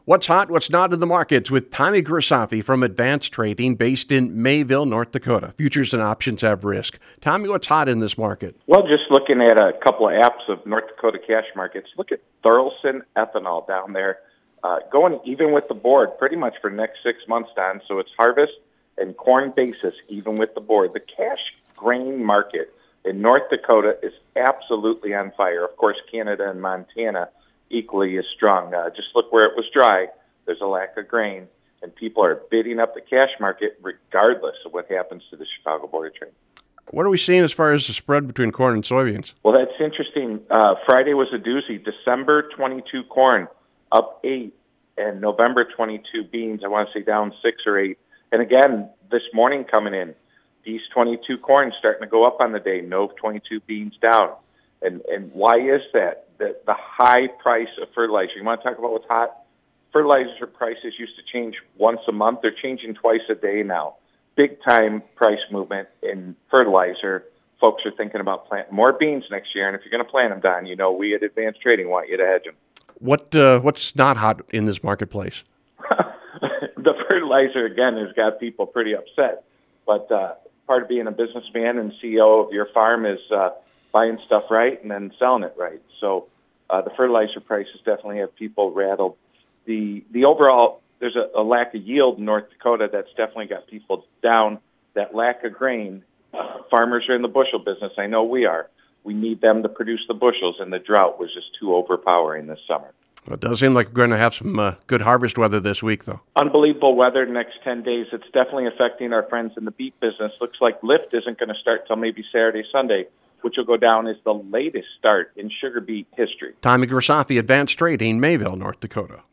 What's hot, what's not in the markets with Tommy Grisafi from Advanced Trading based in Mayville, North Dakota. Futures and options have risk. Tommy, what's hot in this market? Well, just looking at a couple of apps of North Dakota cash markets, look at Thurlson Ethanol down there, going even with the board pretty much for the next 6 months, Don. So it's harvest and corn basis even with the board. The cash grain market in North Dakota is absolutely on fire. Of course, Canada and Montana equally as strong. Just look where it was dry. There's a lack of grain, and people are bidding up the cash market regardless of what happens to the Chicago Board of Trade. What are we seeing as far as the spread between corn and soybeans? Well, that's interesting. Friday was a doozy. December 22 corn up 8, and November 22 beans, I want to say down 6 or 8. And again, this morning coming in, these 22 corn starting to go up on the day. No 22 beans down. And why is that? The high price of fertilizer. You want to talk about what's hot? Fertilizer prices used to change once a month. They're changing twice a day now. Big time price movement in fertilizer. Folks are thinking about planting more beans next year. And if you're going to plant them, Don, you know we at Advanced Trading want you to hedge them. What's not hot in this marketplace? The fertilizer, again, has got people pretty upset. But part of being a businessman and CEO of your farm is buying stuff right and then selling it right. So the fertilizer prices definitely have people rattled. The overall, there's a lack of yield in North Dakota that's definitely got people down. That lack of grain, farmers are in the bushel business. I know we are. We need them to produce the bushels, and the drought was just too overpowering this summer. Well, it does seem like we're going to have some good harvest weather this week, though. Unbelievable weather the next 10 days. It's definitely affecting our friends in the beet business. Looks like lift isn't going to start till maybe Saturday, Sunday, which will go down as the latest start in sugar beet history. Tommy Grisafi, Advanced Trading, Mayville, North Dakota.